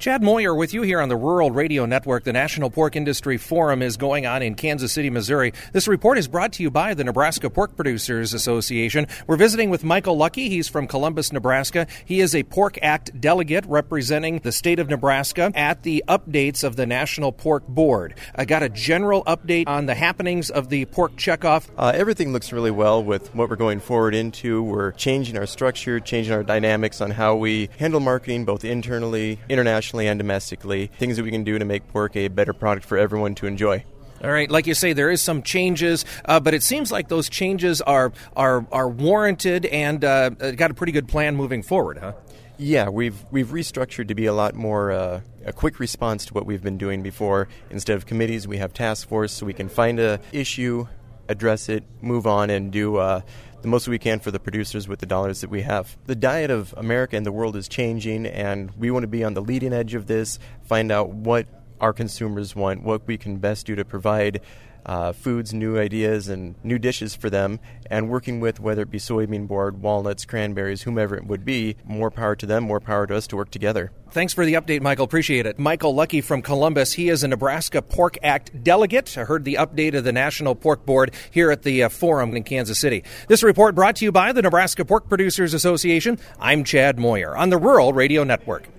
Chad Moyer with you here on the Rural Radio Network. The National Pork Industry Forum is going on in Kansas City, Missouri. This report is brought to you by the Nebraska Pork Producers Association. We're visiting with Michael Luckey. He's from Columbus, Nebraska. He is a Pork Act delegate representing the state of Nebraska at the updates of the National Pork Board. I got a general update on the happenings of the pork checkoff. Everything looks really well with what we're going forward into. We're changing our structure, changing our dynamics on how we handle marketing both internally, internationally, and domestically. Things that we can do to make pork a better product for everyone to enjoy. All right, like you say, there is some changes, but it seems like those changes are warranted and got a pretty good plan moving forward, huh? Yeah, we've restructured to be a lot more a quick response to what we've been doing before. Instead of committees, we have task force, so we can find a issue, address it, move on, and do the most we can for the producers with the dollars that we have. The diet of America and the world is changing, and we want to be on the leading edge of this, find out what our consumers want, what we can best do to provide foods, new ideas, and new dishes for them, and working with whether it be soybean board, walnuts, cranberries, whomever it would be. More power to them, more power to us to work together. Thanks for the update, Michael. Appreciate it. Michael Luckey from Columbus. He is a Nebraska Pork Act delegate. I heard the update of the National Pork Board here at the Forum in Kansas City. This report brought to you by the Nebraska Pork Producers Association. I'm Chad Moyer on the Rural Radio Network.